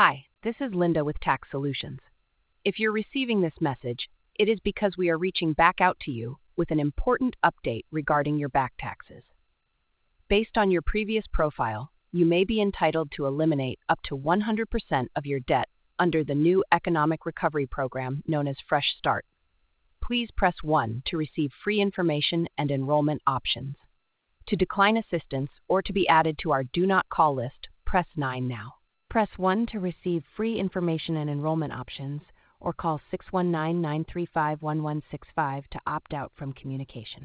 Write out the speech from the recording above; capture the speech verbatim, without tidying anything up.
Hi, this is Linda with Tax Solutions. If you're receiving this message, it is because we are reaching back out to you with an important update regarding your back taxes. Based on your previous profile, you may be entitled to eliminate up to one hundred percent of your debt under the new economic recovery program known as Fresh Start. Please press one to receive free information and enrollment options. To decline assistance or to be added to our Do Not Call list, press nine now. Press one to receive free information and enrollment options, or call six one nine, nine three five, one one six five to opt out from communication.